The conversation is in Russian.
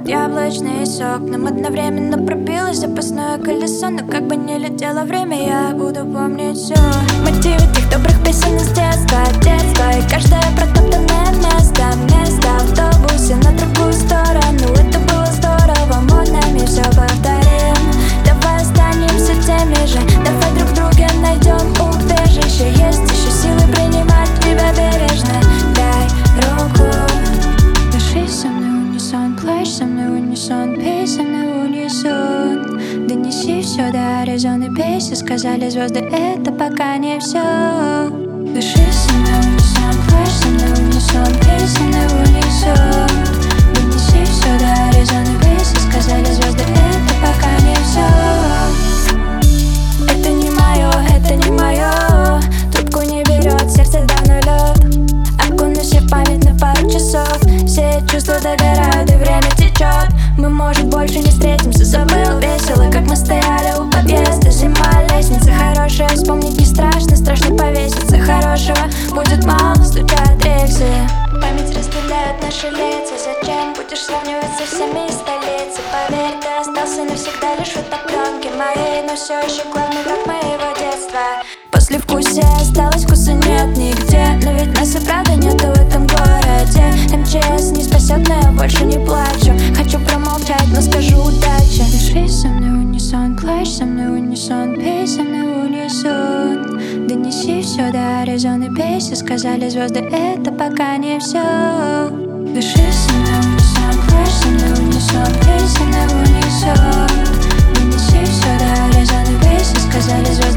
под яблочный сок. Нам одновременно пробилось запасное колесо. Но как бы ни летело время, я буду помнить все. Мотивы тех добрых песен из детства, детства. И каждое протоптанное место, место. В автобусе на другую сторону. Это было здорово, модными все повторим. Давай останемся теми же, давай друг в друге найдем убежище. Есть еще силы принимать тебя бережно. Дай руку. Дыши со мной в унисон, плачь со мной в унисон, пей со мной в унисон. Донеси все до горизонта, пейся, сказали звезды, это пока не все. Дыши со мной в унисон, плачь со мной в унисон, пей со мной в унисон. Донеси все до горизонта, пейся, сказали звезды, это пока не все. Это не мое, это не мое. Трубку не берет, сердце давно лед. Окунусь в память на пару часов. Все чувства догорают и время течет. Мы, может, больше не встретимся. Забыл весело, как мы стояли у подъезда. Зима, лестница хорошая, вспомнить не страшно. Страшно повеситься, хорошего будет мало, стучат рельсы. Память расставляет наши лица. Зачем будешь сравнивать со всеми столицы? Поверь, ты остался навсегда лишь в фотопленке моей. Но все еще главный враг моего детства. Послевкусие осталось, вкуса нет нигде. Но ведь нас и правда нету в этом городе. МЧС не спасет, но я больше не плачу. Хочу промолчать, но скажу удачи. Дыши со мной в унисон, плачь со мной в унисон, пей со мной в унисон. Донеси все до горизонта, пейся, сказали звезды, это пока не все. Дыши со мной в унисон, плачь со мной в унисон, пей со мной в унисон. Донеси все до горизонта, пейся, сказали звезды.